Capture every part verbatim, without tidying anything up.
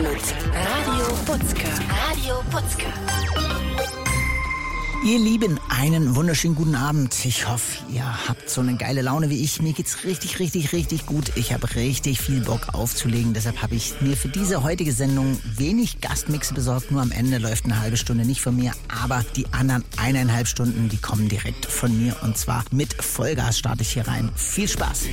mit Radio Butzke. Radio Butzke. Ihr Lieben, einen wunderschönen guten Abend. Ich hoffe, ihr habt so eine geile Laune wie ich. Mir geht's richtig, richtig, richtig gut. Ich habe richtig viel Bock aufzulegen. Deshalb habe ich mir für diese heutige Sendung wenig Gastmixe besorgt. Nur am Ende läuft eine halbe Stunde nicht von mir. Aber die anderen eineinhalb Stunden, die kommen direkt von mir. Und zwar mit Vollgas starte ich hier rein. Viel Spaß.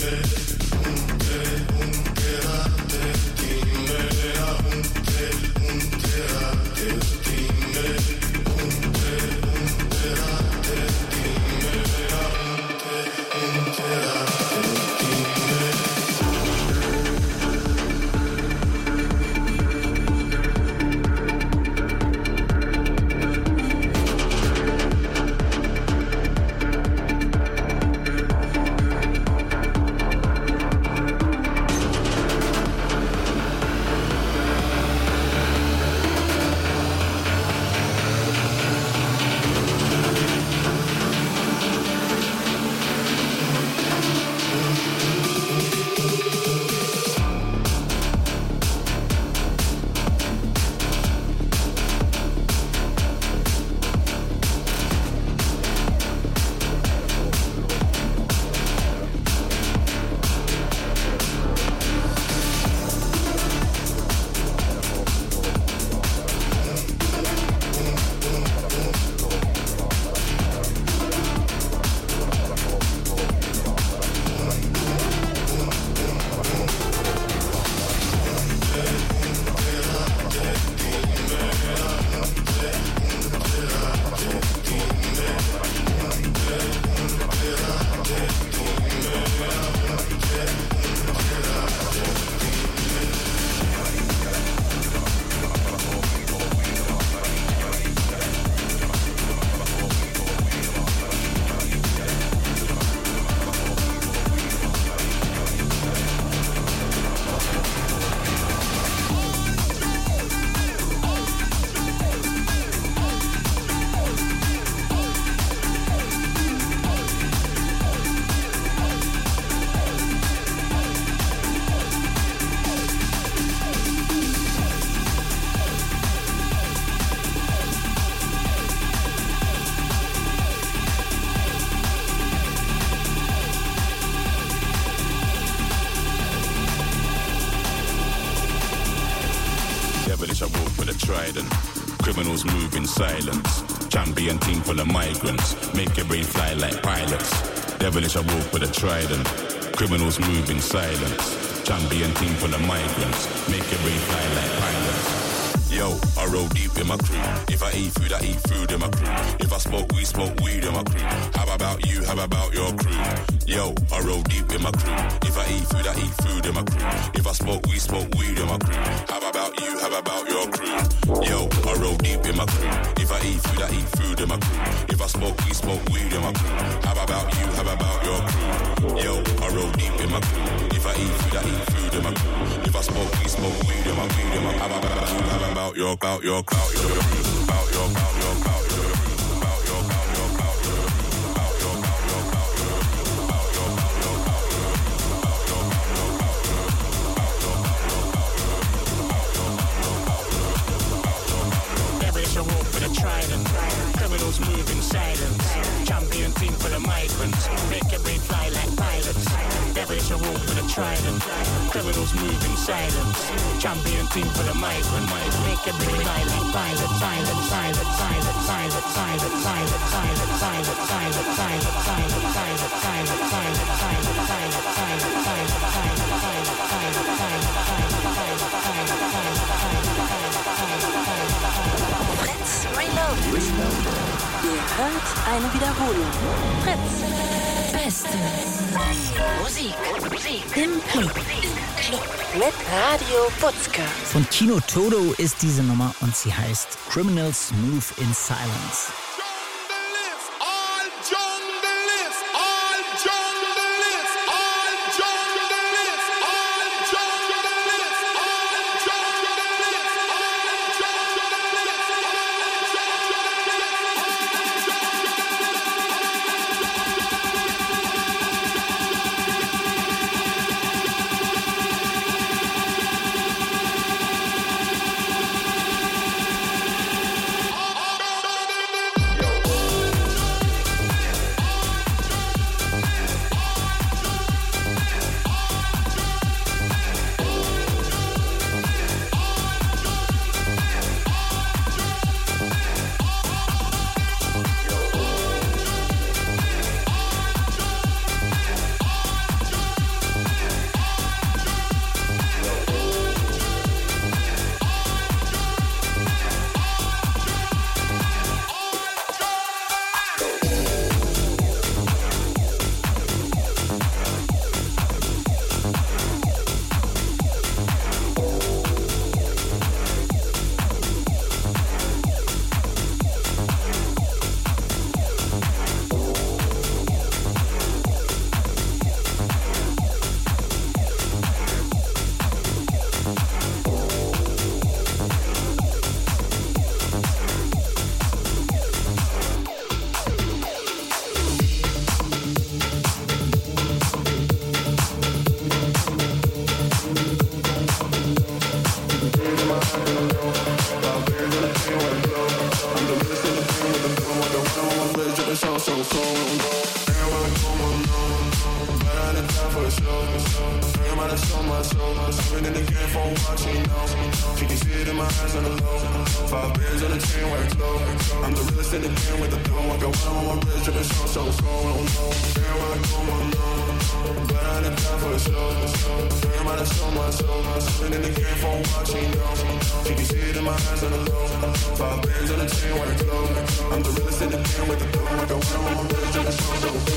Criminals move in silence. Champion team full of migrants. Make your brain fly like pilots. Devilish I walk with a trident. Criminals move in silence. Champion team full of migrants. Make your brain fly like pilots. Yo, I roll deep in my crew. If I eat food, I eat food in my crew. If I smoke weed, smoke weed in my crew. How about you? How about your crew? Yo, I roll deep in my crew. If I eat food, I eat food in my crew. If I smoke weed, smoke weed in my crew. How about you? How about your crew? Yo, I roll deep in my crew. If I eat food, I eat food in my crew. If I smoke weed, smoke weed in my crew. How about you? How about your crew? Yo, I roll deep in my crew. If I eat food, I eat food in my crew. If I smoke weed, smoke weed in my weed in my. How about you? How about your clout, your clout, your crew? About your clout, your clout, your crew? About your clout, your clout, your crew? About your clout, your clout, your crew? About your clout, your clout, your crew? About your clout, your clout, your crew? About your clout, your clout, your crew? About your clout, your clout, your crew? Every show walk with a trident. Criminals move in silence. Champion team for the migrants. Make your brain fly like pilots. Every show walk with a trident. Criminals move in silence. Champion team for the migrant. Make your brain fly like pilots. Silent, silent, silent, silent, silent, silent, silent, silent, silent, silent, silent, silent, silent, silent, silent, silent, silent, silent, Fritz Reloaded. Ihr hört eine Wiederholung. Fritz. Beste Musik. Musik. Im Club. Im Club. Mit Radio Butzke. Von Kino Todo ist diese Nummer und sie heißt Criminals Move in Silence. soul, my soul. Swimming in the game for watching now. She can see it in my eyes on the low. Five beers on the chain, wax low. I'm the realest in the game with the dough. I got one on my wrist, dripping so, so, so. Damn, where I go, I know. But I didn't die for a show. Damn, I soul, my soul. Swimming in the game for watching now. She can see it in my eyes on the low. Five beers on the chain, wax low. I'm the realest in the game with the dough. I got one on my wrist, dripping so, so, so.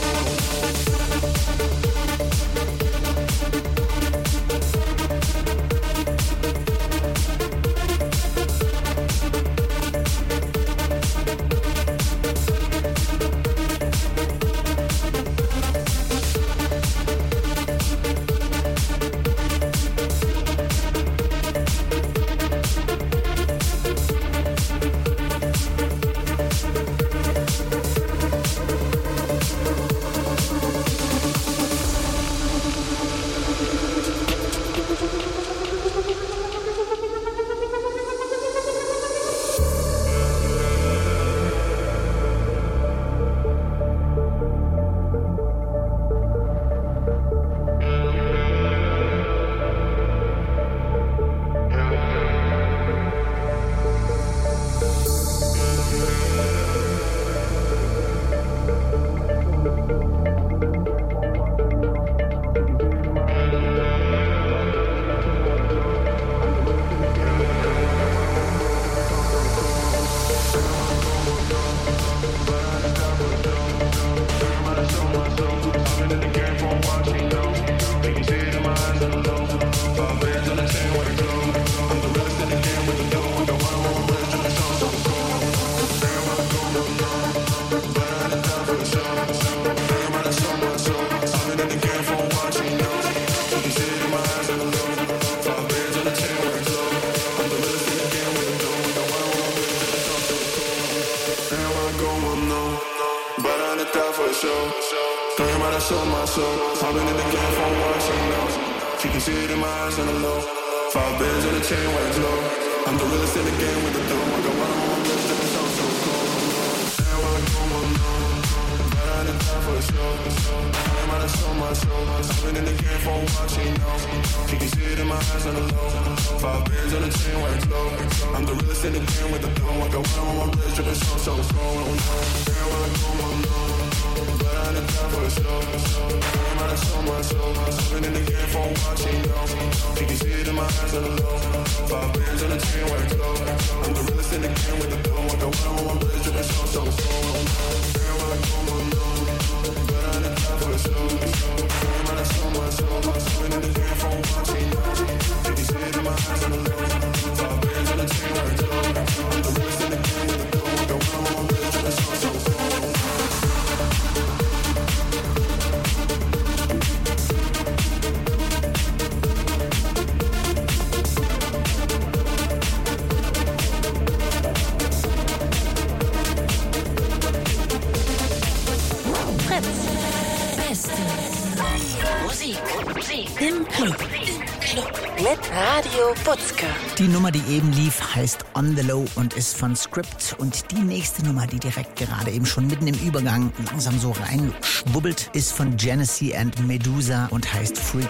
Die Nummer, die eben lief, heißt On the Low und ist von Script. Und die nächste Nummer, die direkt gerade eben schon mitten im Übergang langsam so reinschwubbelt, ist von Genesee and Medusa und heißt Freak.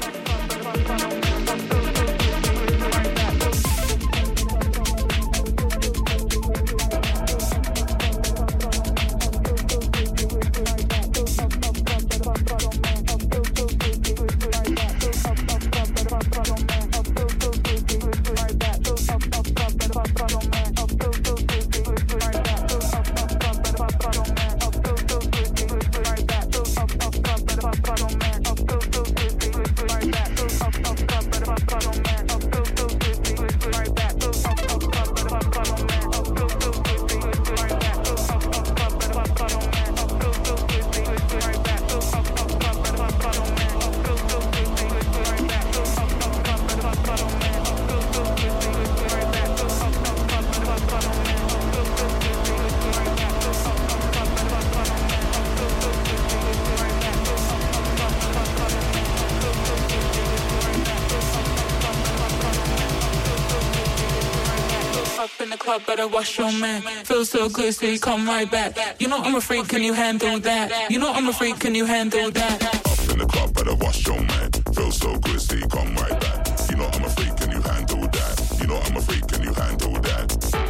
Better wash your man. Feels so good, so you come right back. You know I'm a freak, can you handle that? You know I'm a freak, can you handle that? Up in the club, better wash your man. Feel so good, see, come right back. You know I'm a freak and you handle that. You know I'm a freak and you handle that.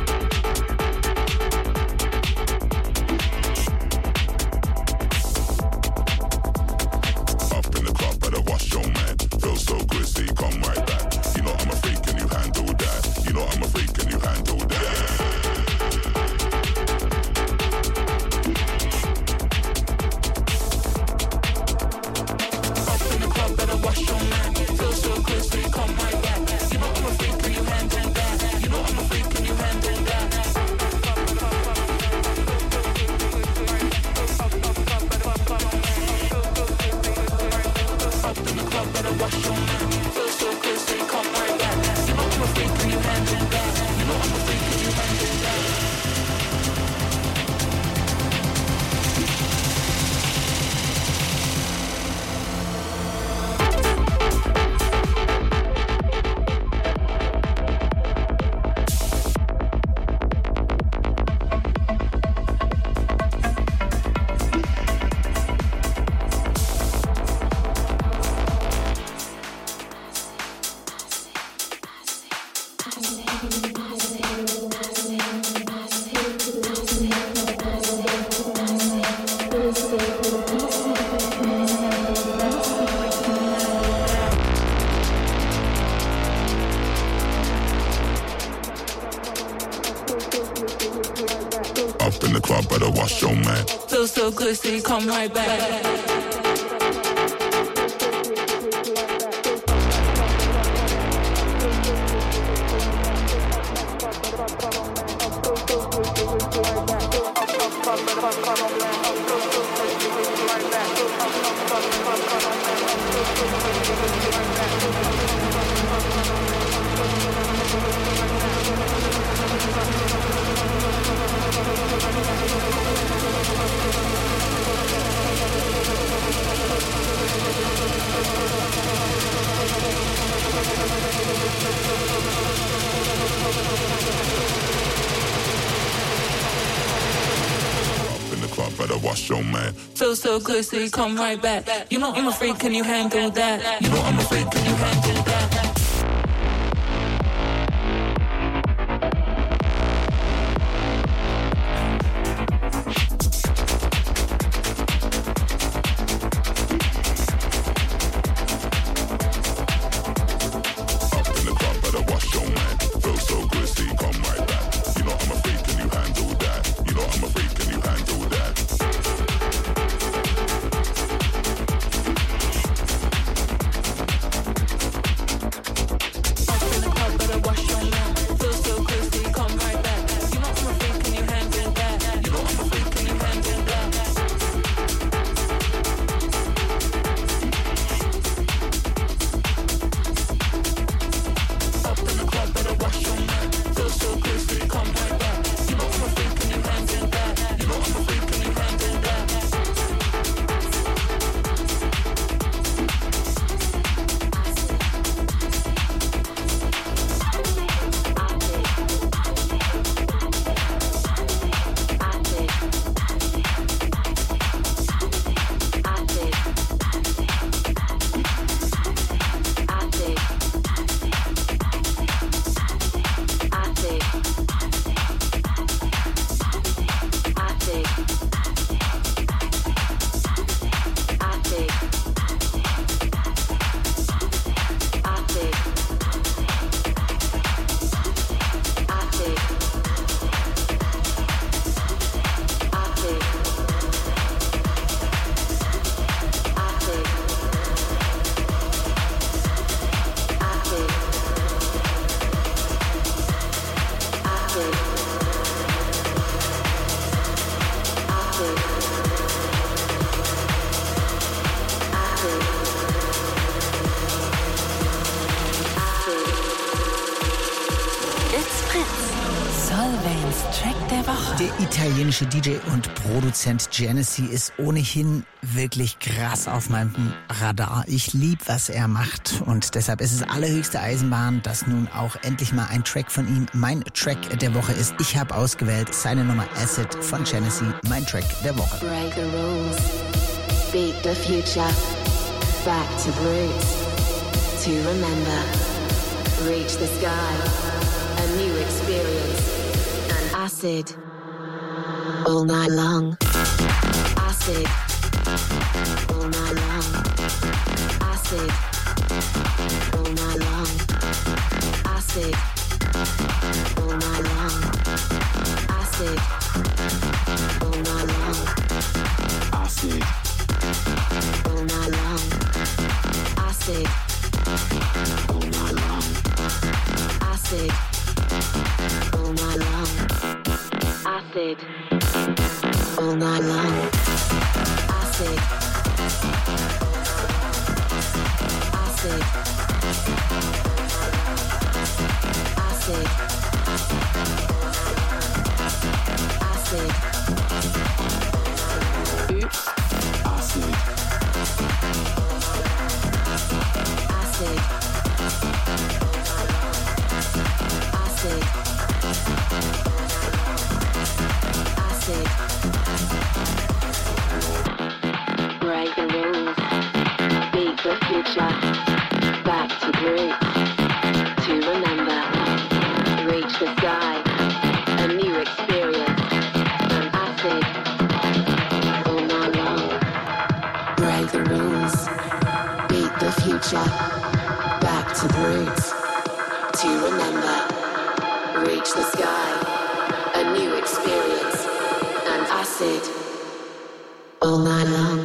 Up in the club, better wash your man. Feel so good, see, come right back. You know I'm a freak and you handle that. You know I'm a freak and you handle that. So good, so you come right back. Feel so good, so you come right back. You know I'm a freak, can you handle that? You know I'm a freak, can you handle that? Der italienische D J und Produzent Genesee ist ohnehin wirklich krass auf meinem Radar. Ich lieb, was er macht und deshalb ist es allerhöchste Eisenbahn, dass nun auch endlich mal ein Track von ihm mein Track der Woche ist. Ich habe ausgewählt seine Nummer Acid von Genesee, mein Track der Woche. Break the rules, beat the future, back to roots. to remember. Reach the sky, a new experience, and acid all night long. Acid all night long. Acid all night long. Acid all night long. Acid all night long. Acid all night long. Acid all night long. Acid all night long. Acid all night long. Acid Acid Acid Acid Oops. Acid Acid Acid Acid Break the rules, beat the future, back to group, to remember, reach the sky, a new experience, and acid, all night long. Break the rules, beat the future, back to the roots, to remember, reach the sky, a new experience, and acid, all night long.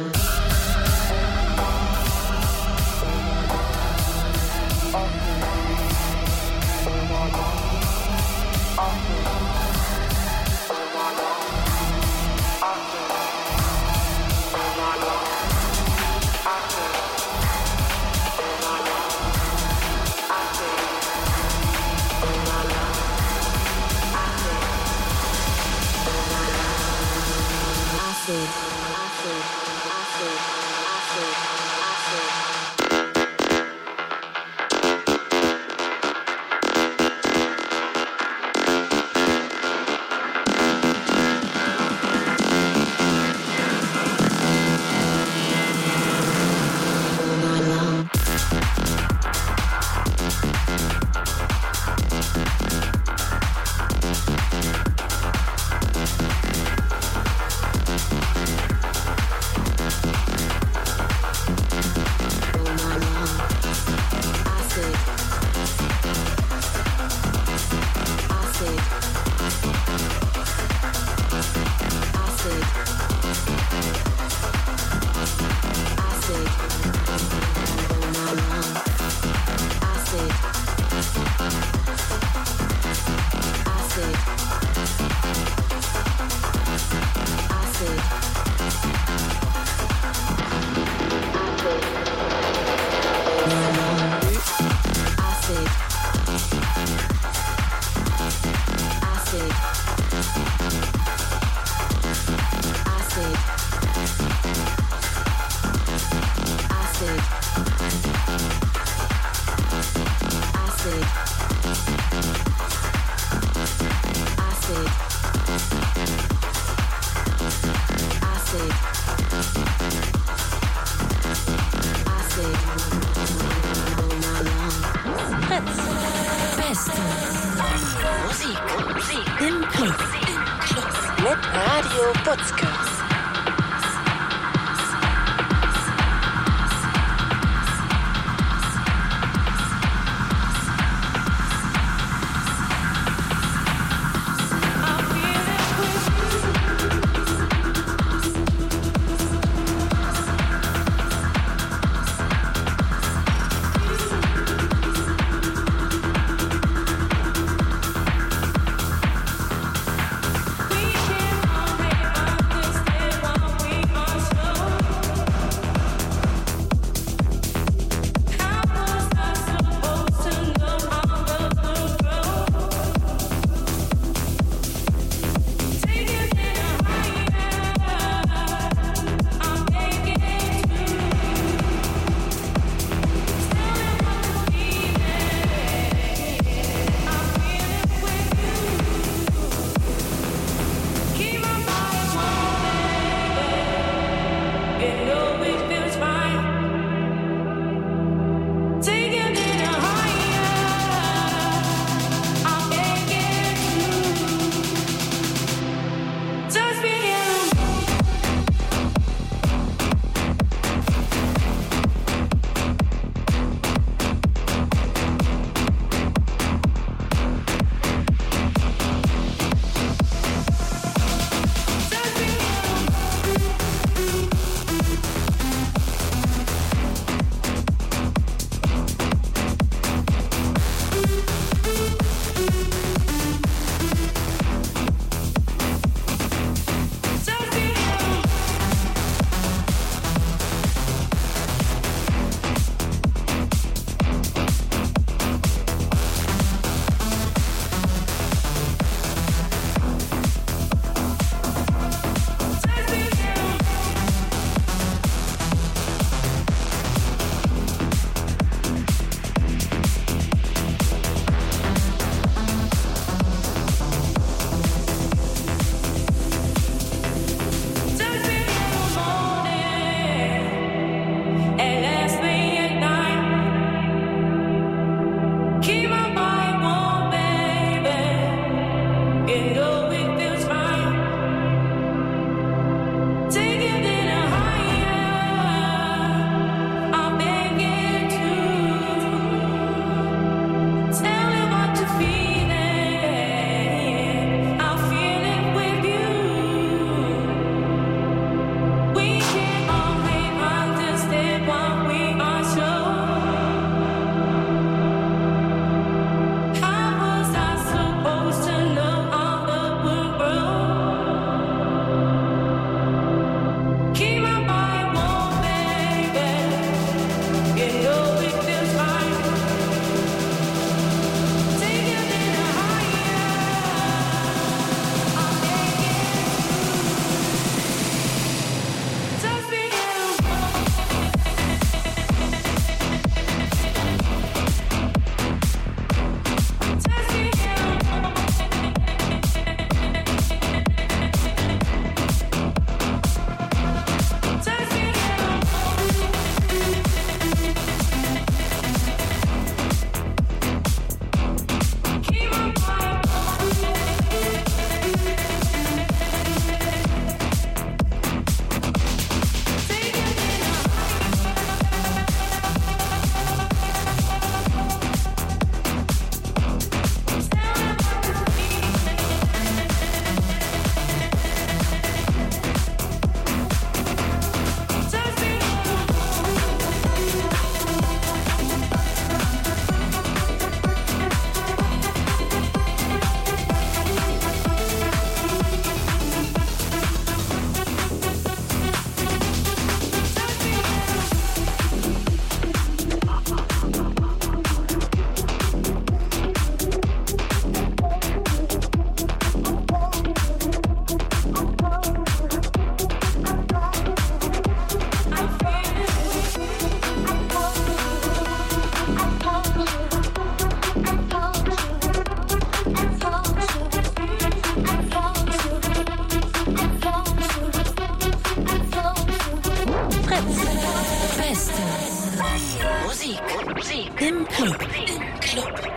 Acid, acid, acid, acid, acid. All night long. Radio Podcast. We can't hold it up this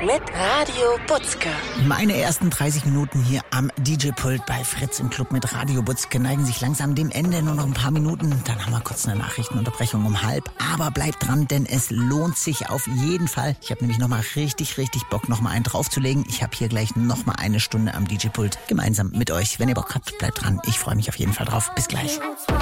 mit Radio Butzke. Meine ersten dreißig Minuten hier am D J-Pult bei Fritz im Club mit Radio Butzke neigen sich langsam dem Ende. Nur noch ein paar Minuten, dann haben wir kurz eine Nachrichtenunterbrechung um halb. Aber bleibt dran, denn es lohnt sich auf jeden Fall. Ich habe nämlich nochmal richtig, richtig Bock, nochmal einen draufzulegen. Ich habe hier gleich nochmal eine Stunde am D J-Pult gemeinsam mit euch. Wenn ihr Bock habt, bleibt dran. Ich freue mich auf jeden Fall drauf. Bis gleich.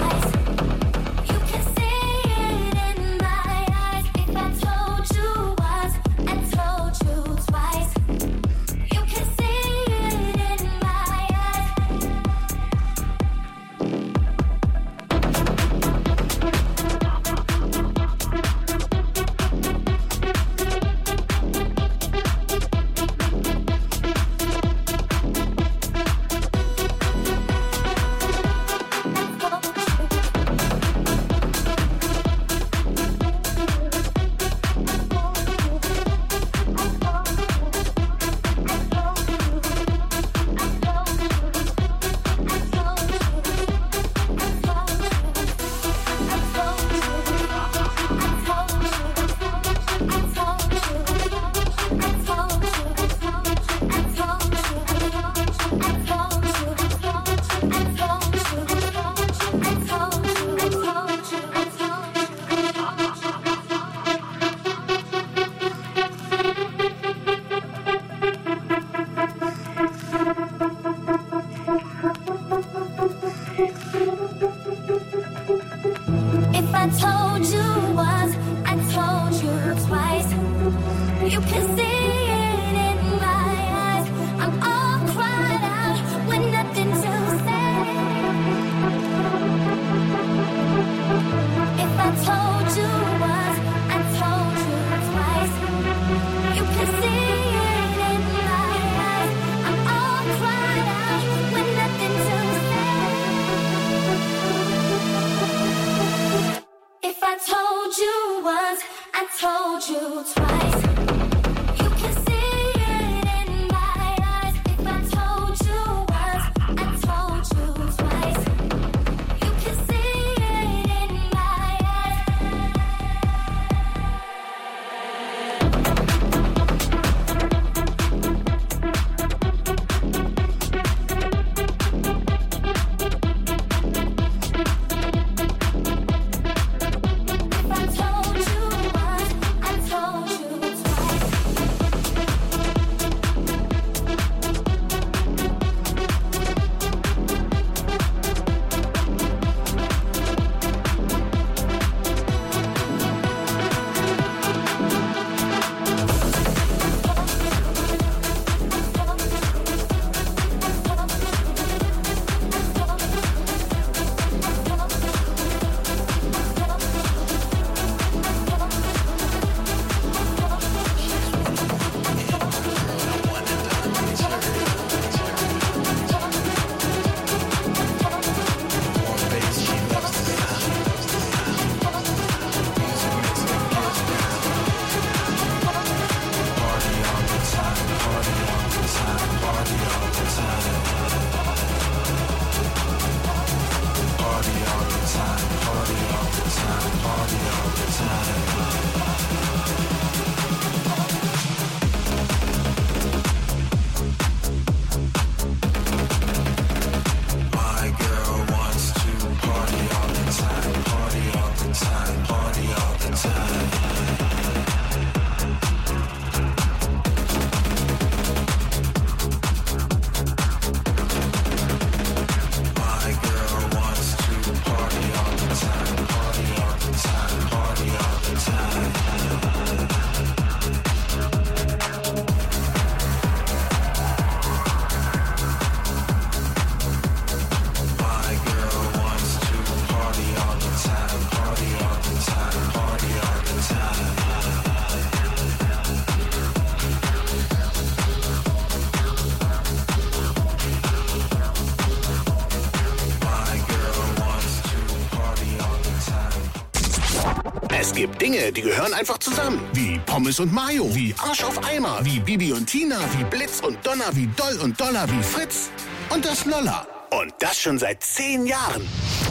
Es gibt Dinge, die gehören einfach zusammen. Wie Pommes und Mayo, wie Arsch auf Eimer, wie Bibi und Tina, wie Blitz und Donner, wie Doll und Dollar, wie Fritz und das Lolla. Und das schon seit zehn Jahren.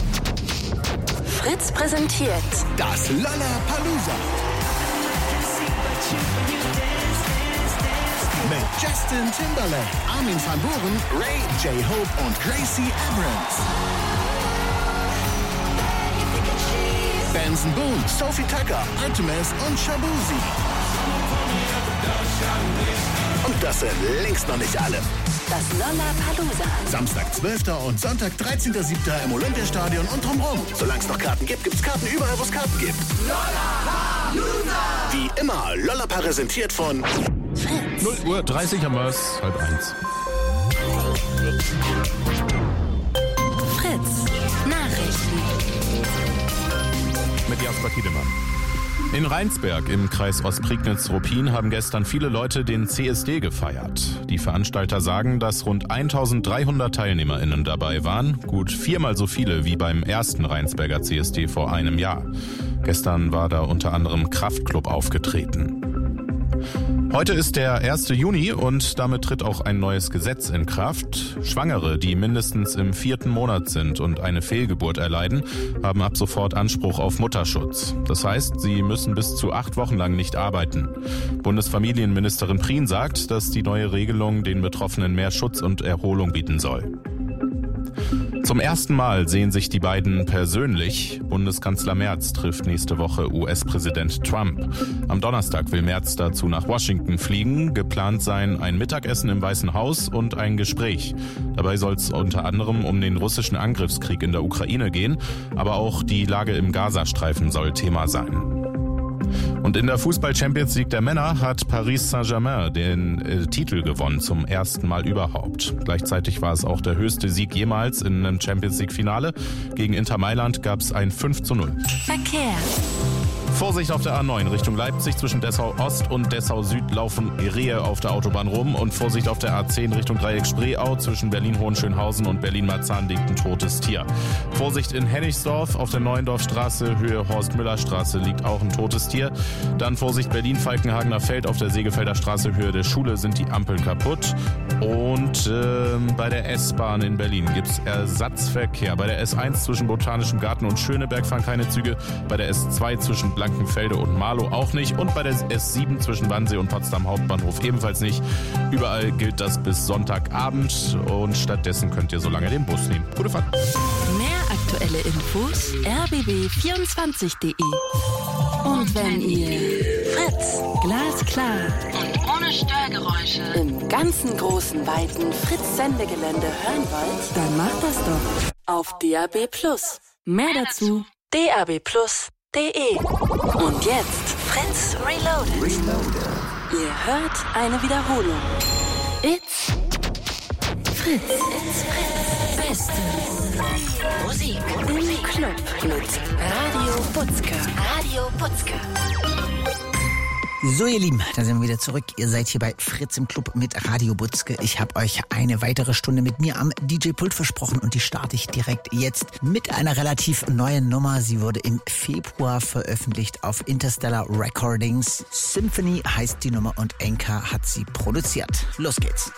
Fritz präsentiert das Lollapalooza. Mit Justin Timberlake, Armin van Buuren, Ray, J-Hope und Gracie Abrams. Benson Boone, Sophie Tucker, Artemis und Shabuzi. Und das sind längst noch nicht alle. Das Lollapalooza. Samstag zwölfter und Sonntag dreizehnter siebter im Olympiastadion und drumherum. Solange es noch Karten gibt, gibt's Karten überall, wo es Karten gibt. Lollapalooza! Wie immer, Lollapa präsentiert von Fritz. null Uhr dreißig haben wir's, halb eins. Fritz. Nachrichten. Mit Jasper Kiedemann. In Rheinsberg im Kreis Ostprignitz-Ruppin haben gestern viele Leute den C S D gefeiert. Die Veranstalter sagen, dass rund eintausenddreihundert TeilnehmerInnen dabei waren, gut viermal so viele wie beim ersten Rheinsberger C S D vor einem Jahr. Gestern war da unter anderem Kraftklub aufgetreten. Heute ist der erster Juni und damit tritt auch ein neues Gesetz in Kraft. Schwangere, die mindestens im vierten Monat sind und eine Fehlgeburt erleiden, haben ab sofort Anspruch auf Mutterschutz. Das heißt, sie müssen bis zu acht Wochen lang nicht arbeiten. Bundesfamilienministerin Prien sagt, dass die neue Regelung den Betroffenen mehr Schutz und Erholung bieten soll. Zum ersten Mal sehen sich die beiden persönlich. Bundeskanzler Merz trifft nächste Woche U S-Präsident Trump. Am Donnerstag will Merz dazu nach Washington fliegen. Geplant seien ein Mittagessen im Weißen Haus und ein Gespräch. Dabei soll es unter anderem um den russischen Angriffskrieg in der Ukraine gehen, aber auch die Lage im Gazastreifen soll Thema sein. Und in der Fußball-Champions League der Männer hat Paris Saint-Germain den äh, Titel gewonnen, zum ersten Mal überhaupt. Gleichzeitig war es auch der höchste Sieg jemals in einem Champions League-Finale. Gegen Inter Mailand gab es ein fünf zu null. Verkehr. Vorsicht auf der A neun Richtung Leipzig. Zwischen Dessau Ost und Dessau Süd laufen Rehe auf der Autobahn rum. Und Vorsicht auf der A zehn Richtung Dreieck Spreeau. Zwischen Berlin-Hohenschönhausen und Berlin-Marzahn liegt ein totes Tier. Vorsicht in Hennigsdorf auf der Neuendorfstraße, Höhe Horst-Müller-Straße liegt auch ein totes Tier. Dann Vorsicht Berlin-Falkenhagener Feld auf der Segefelder Straße, Höhe der Schule sind die Ampeln kaputt. Und äh, bei der S-Bahn in Berlin gibt es Ersatzverkehr. Bei der S eins zwischen Botanischem Garten und Schöneberg fahren keine Züge. Bei der S zwei zwischen Blankenfelde und Marlow auch nicht. Und bei der S sieben zwischen Wannsee und Potsdam Hauptbahnhof ebenfalls nicht. Überall gilt das bis Sonntagabend. Und stattdessen könnt ihr so lange den Bus nehmen. Gute Fahrt. Mehr aktuelle Infos r b b vierundzwanzig punkt de. Und wenn ihr Fritz glasklar und ohne Störgeräusche im ganzen großen, weiten Fritz-Sendegelände hören wollt, dann macht das doch auf D A B plus. Mehr dazu d a b plus punkt de. Und jetzt Fritz Reloaded. Reloaded. Ihr hört eine Wiederholung. It's Fritz. It's Fritz. Beste Musik im Club mit Radio Butzke. Radio Butzke. So ihr Lieben, da sind wir wieder zurück. Ihr seid hier bei Fritz im Club mit Radio Butzke. Ich habe euch eine weitere Stunde mit mir am D J-Pult versprochen und die starte ich direkt jetzt mit einer relativ neuen Nummer. Sie wurde im Februar veröffentlicht auf Interstellar Recordings. Symphony heißt die Nummer und Enka hat sie produziert. Los geht's.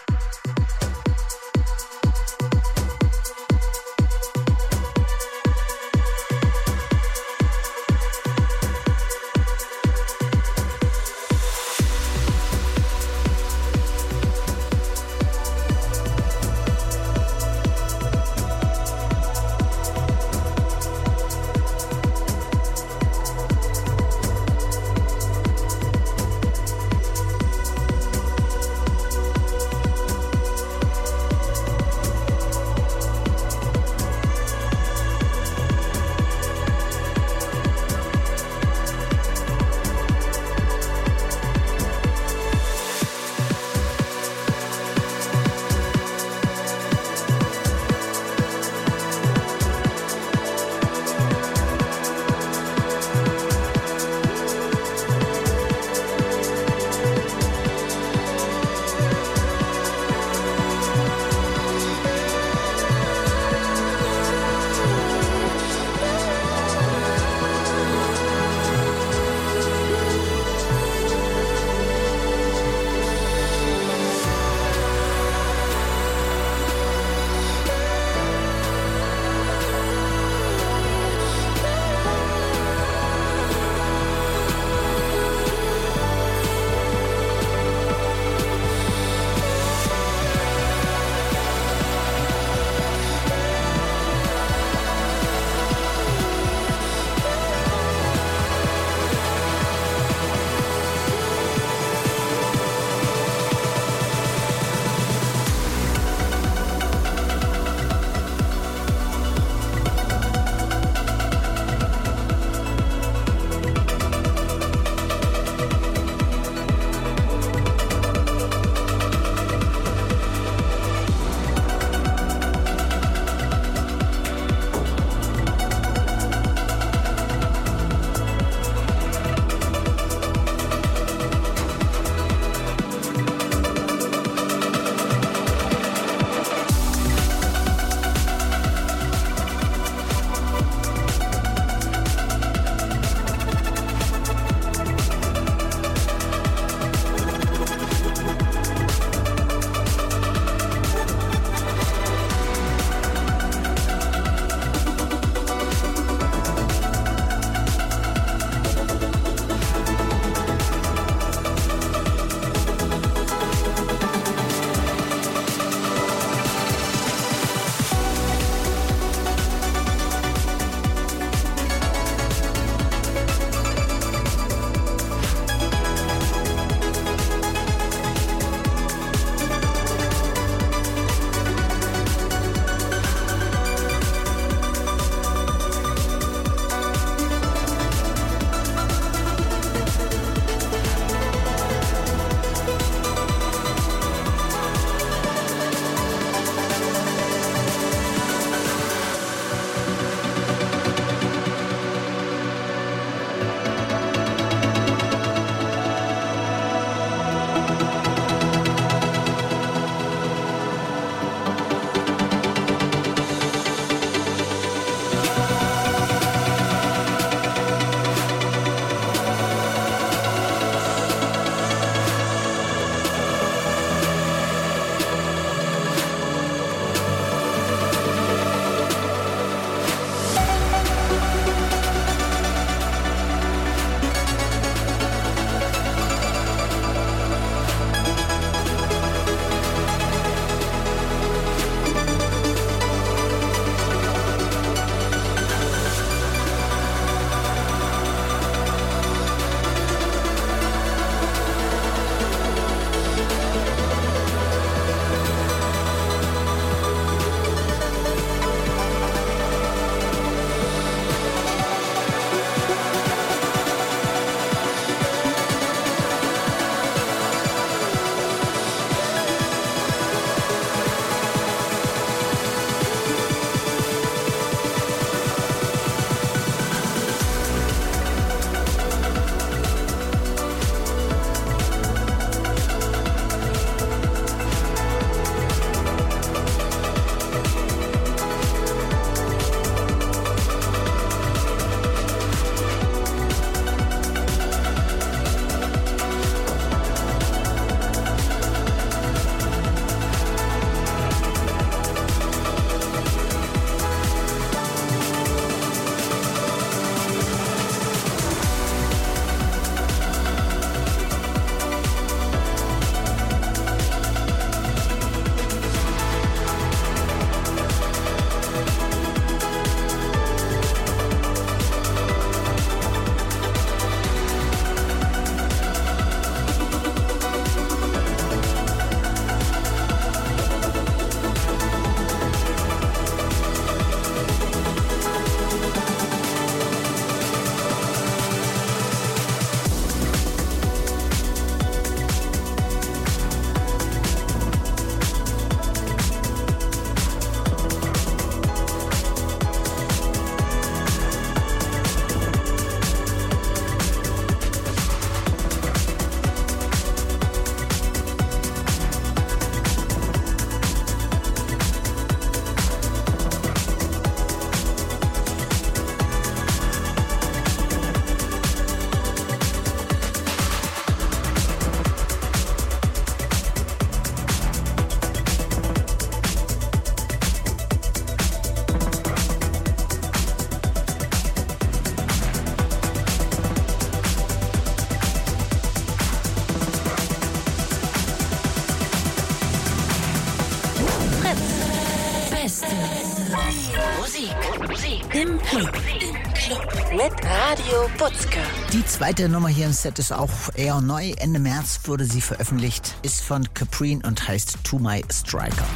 Beste Musik, Musik im Club. Im Club. Mit Radio Butzke. Die zweite Nummer hier im Set ist auch eher neu. Ende März wurde sie veröffentlicht. Ist von Caprine und heißt To My Striker.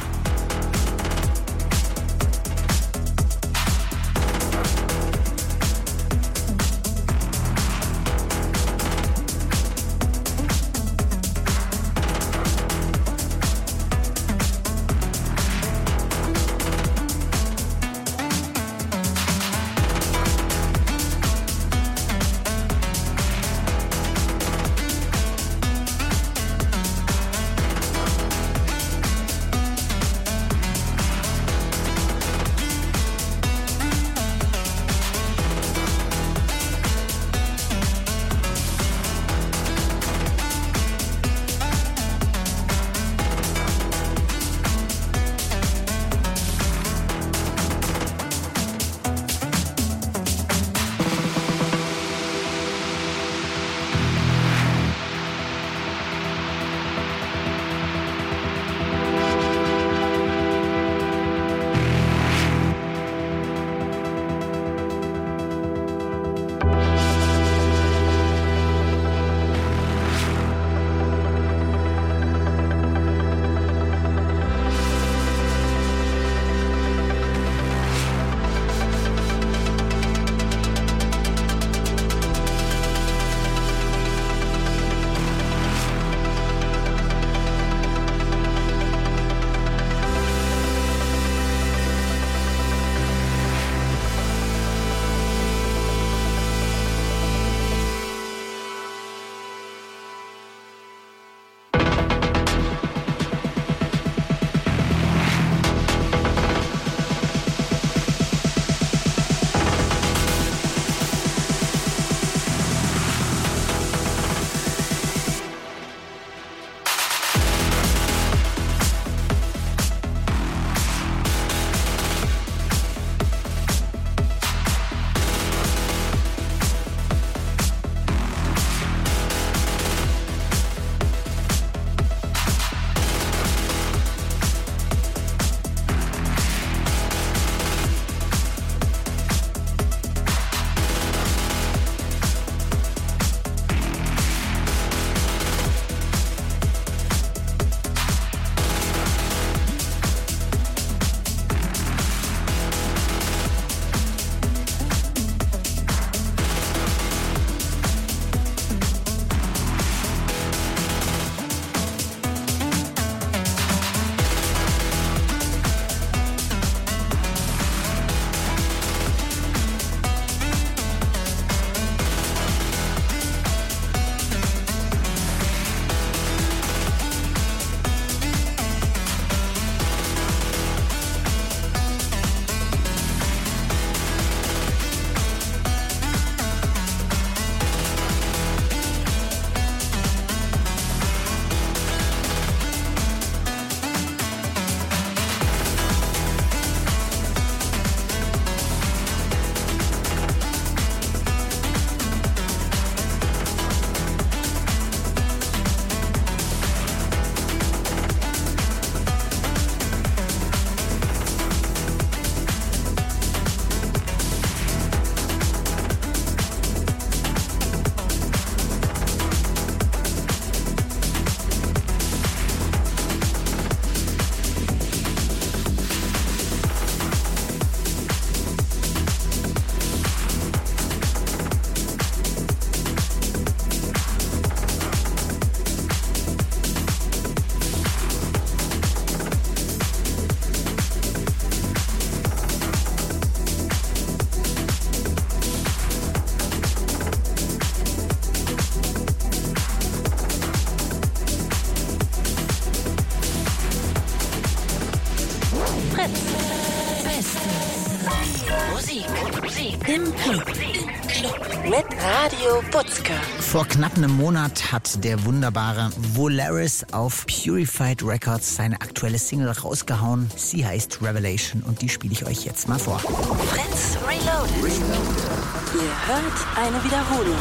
Im Club. Im Club. Mit Radio Butzke. Vor knapp einem Monat hat der wunderbare Volaris auf Purified Records seine aktuelle Single rausgehauen. Sie heißt Revelation und die spiele ich euch jetzt mal vor. Fritz Reloaded. Reloaded. Ihr hört eine Wiederholung.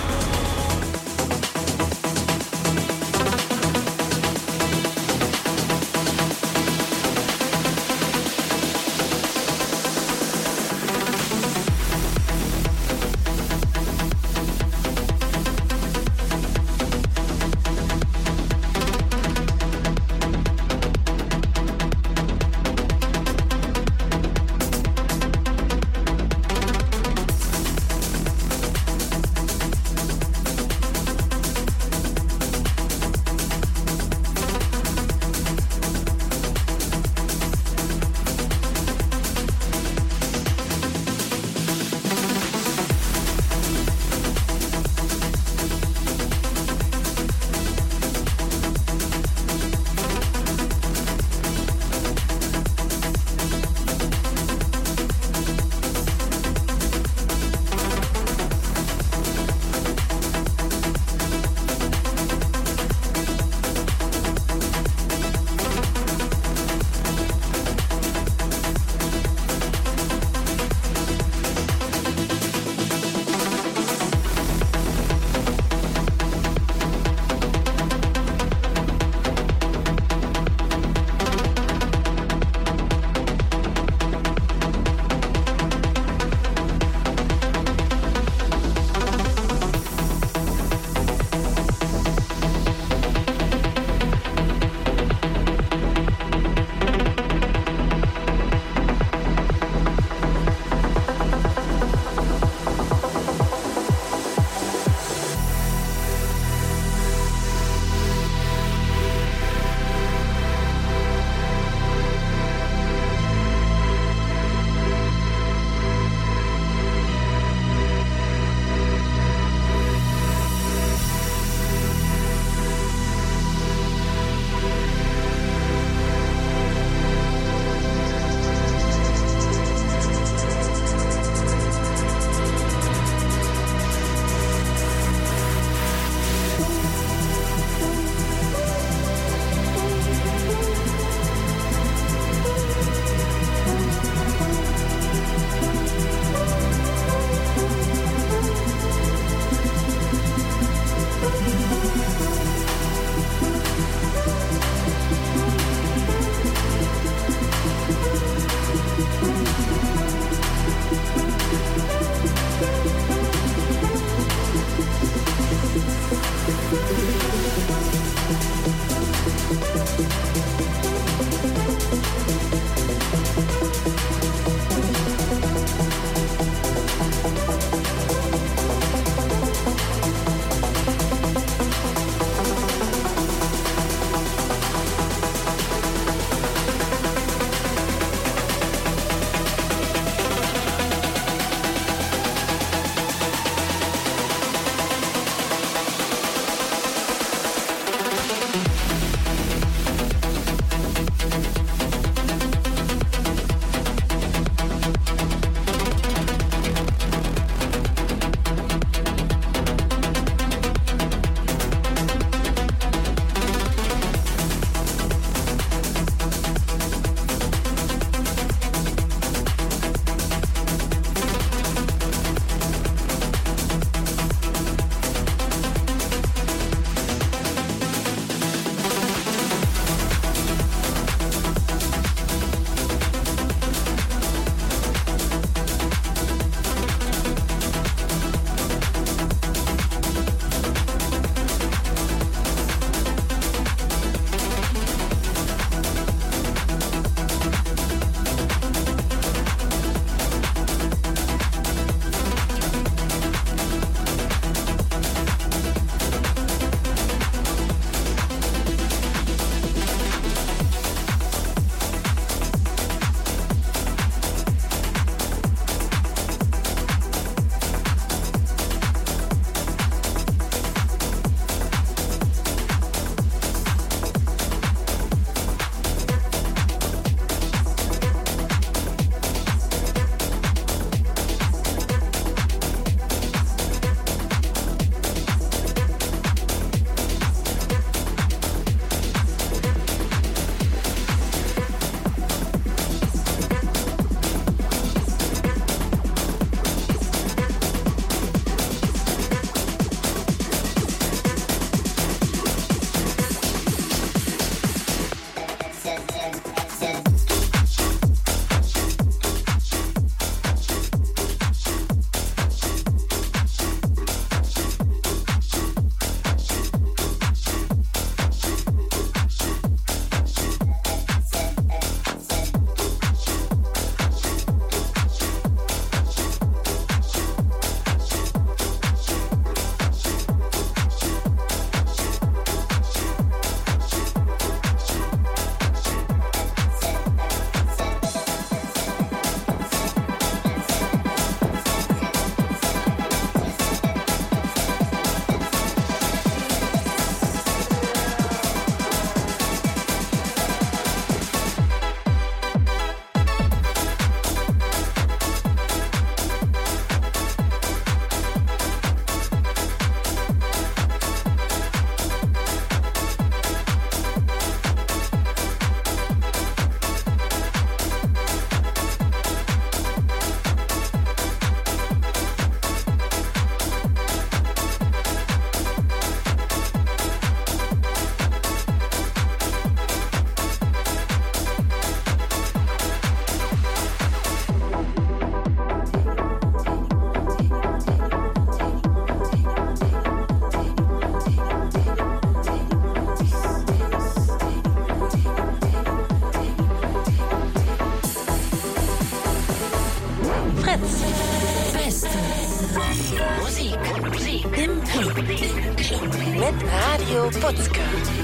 Fritz. Beste Musik. Musik. Im Club. Mit Radio Butzke.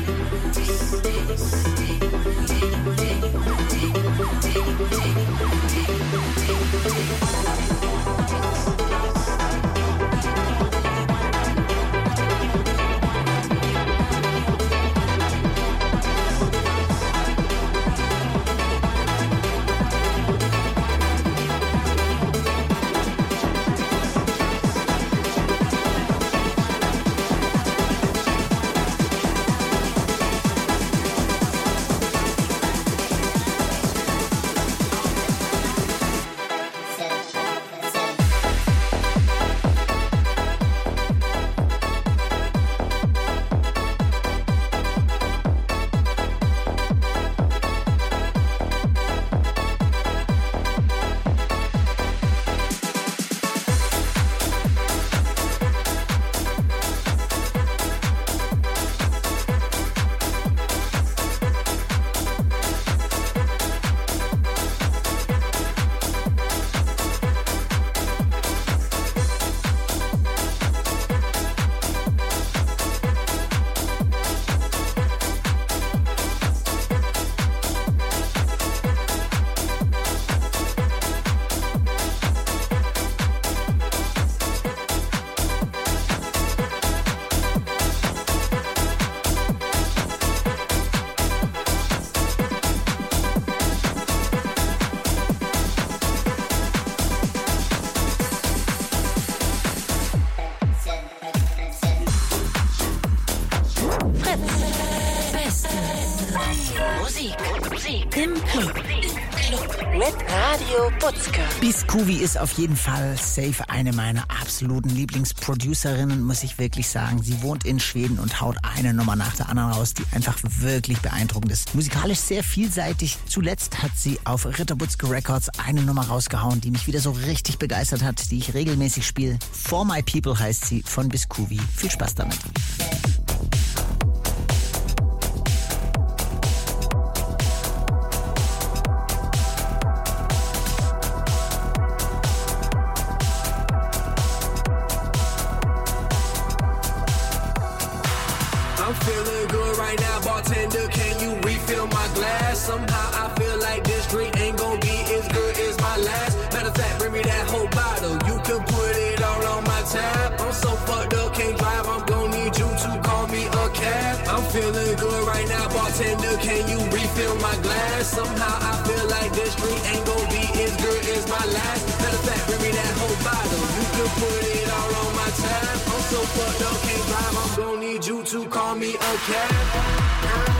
Biskuvi ist auf jeden Fall safe eine meiner absoluten Lieblingsproducerinnen, muss ich wirklich sagen. Sie wohnt in Schweden und haut eine Nummer nach der anderen raus, die einfach wirklich beeindruckend ist. Musikalisch sehr vielseitig. Zuletzt hat sie auf Ritter Butzke Records eine Nummer rausgehauen, die mich wieder so richtig begeistert hat, die ich regelmäßig spiele. For My People heißt sie, von Biskuvi. Viel Spaß damit. Somehow I feel like this drink ain't gon' be as good as my last. Matter of fact, bring me that whole bottle. You can put it all on my tab. I'm so fucked up, can't drive. I'm gon' need you to call me a cab. I'm feeling good right now, bartender. Can you refill my glass? Somehow I feel like this drink ain't gon' be as good as my last. Matter of fact, bring me that whole bottle. You can put it all on my tab. I'm so fucked up, can't drive. I'm gon' need you to call me a cab.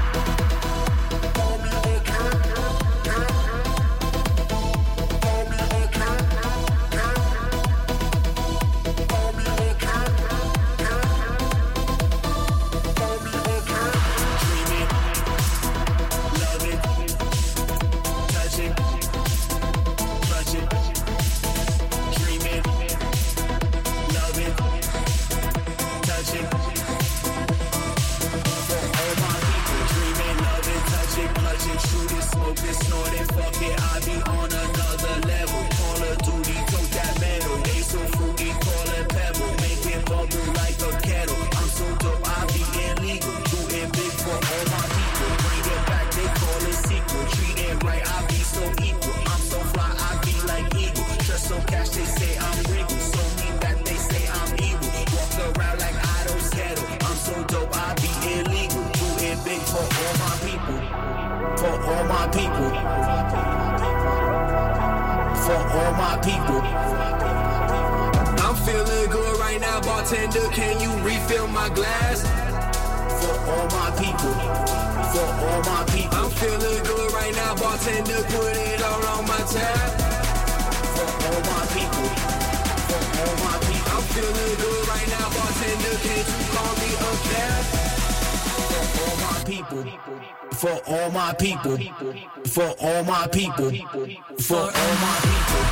For all my people, for all my people, for all my people.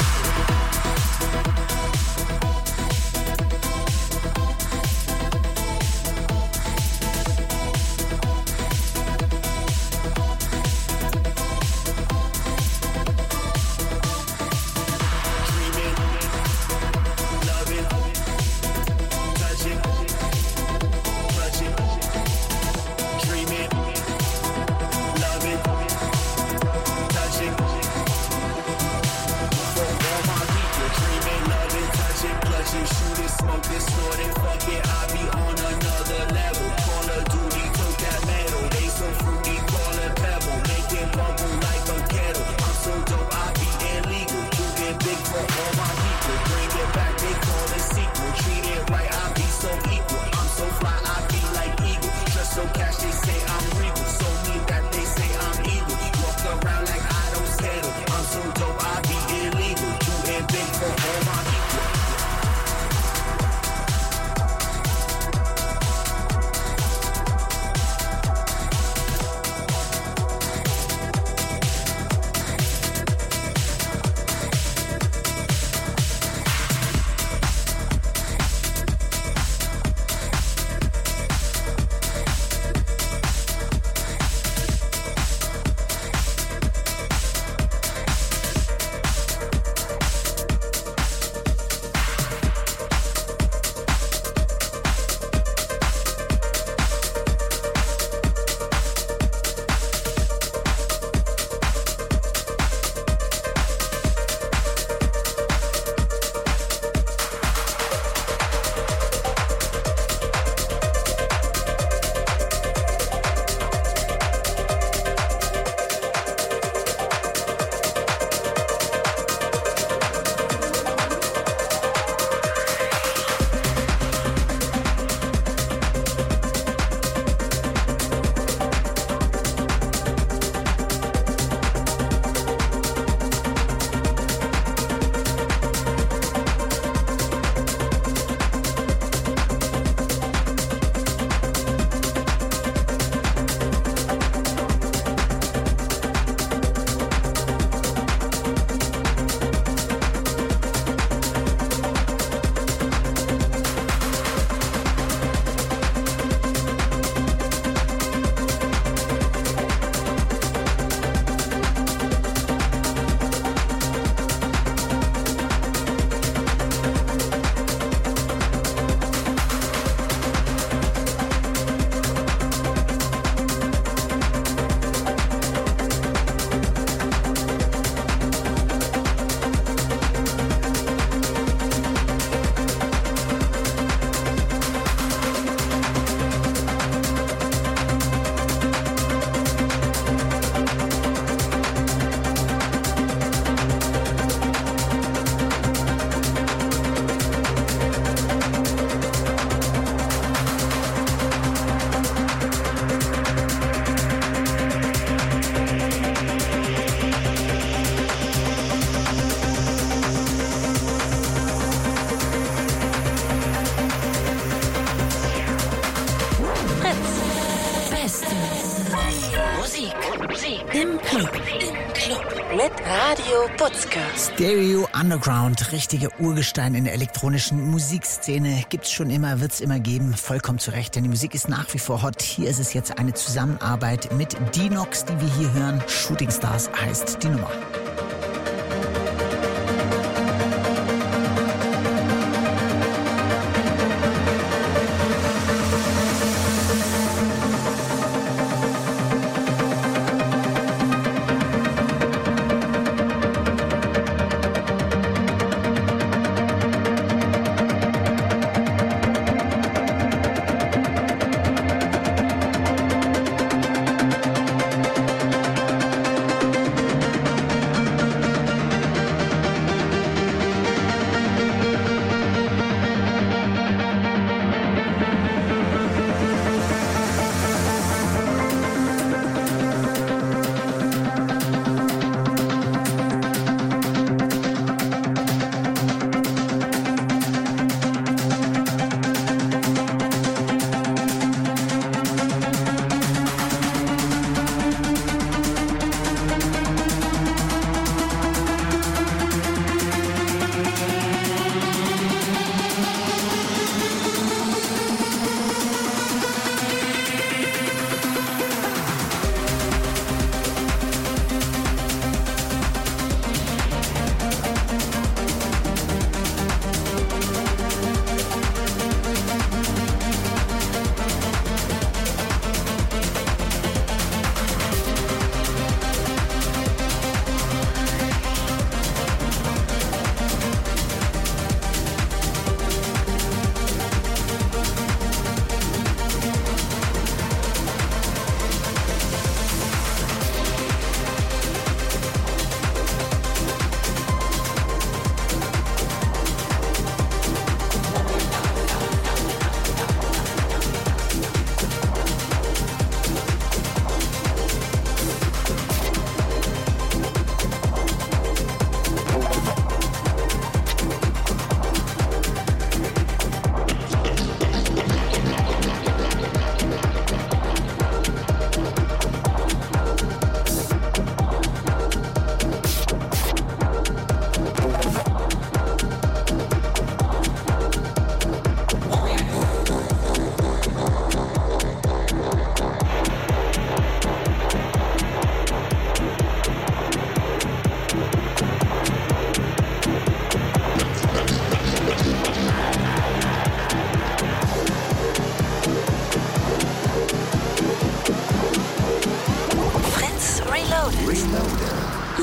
Im Club. Im Club. Mit Radio Butzke. Stereo Underground, richtige Urgestein in der elektronischen Musikszene. Gibt's schon immer, wird's immer geben. Vollkommen zu Recht, denn die Musik ist nach wie vor hot. Hier ist es jetzt eine Zusammenarbeit mit Dinox, die wir hier hören. Shooting Stars heißt die Nummer.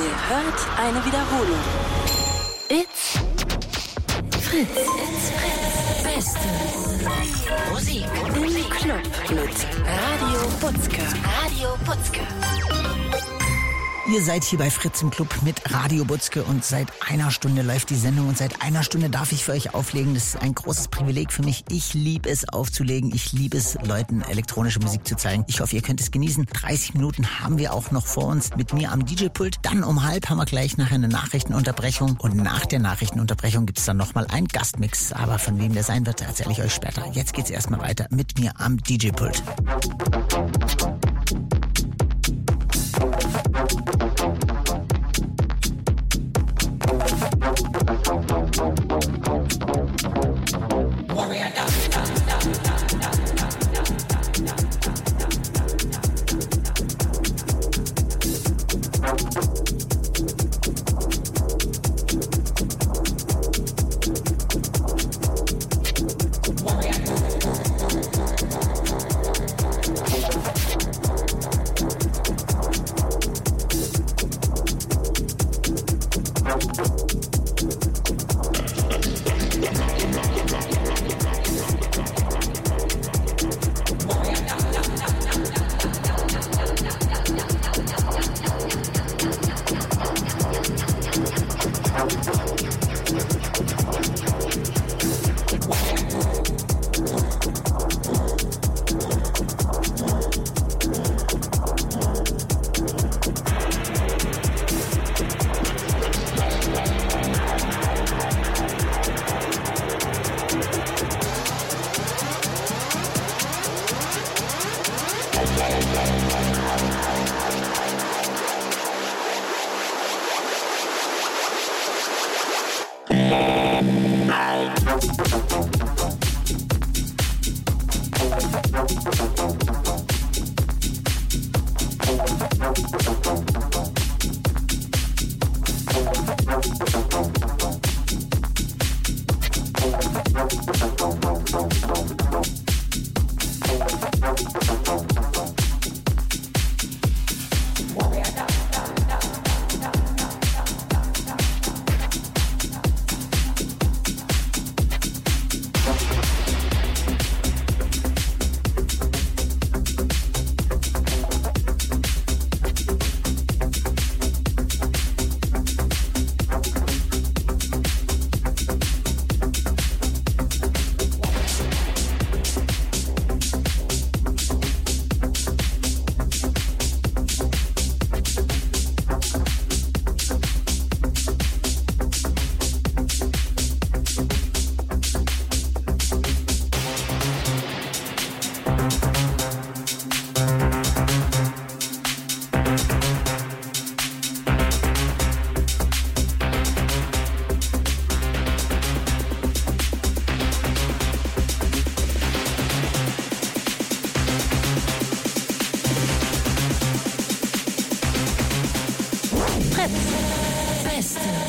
Ihr hört eine Wiederholung. It's Fritz. It's Fritz. Beste Musik im Club mit Radio Butzke. Radio Butzke. Ihr seid hier bei Fritz im Club mit Radio Butzke und seit einer Stunde läuft die Sendung und seit einer Stunde darf ich für euch auflegen. Das ist ein großes Privileg für mich. Ich liebe es aufzulegen. Ich liebe es, Leuten elektronische Musik zu zeigen. Ich hoffe, ihr könnt es genießen. dreißig Minuten haben wir auch noch vor uns mit mir am D J-Pult. Dann um halb haben wir gleich nachher eine Nachrichtenunterbrechung und nach der Nachrichtenunterbrechung gibt es dann nochmal einen Gastmix. Aber von wem der sein wird, erzähle ich euch später. Jetzt geht's erstmal weiter mit mir am D J-Pult.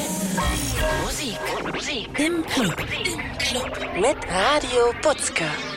Im Club. Im Club. Mit Radio Butzke.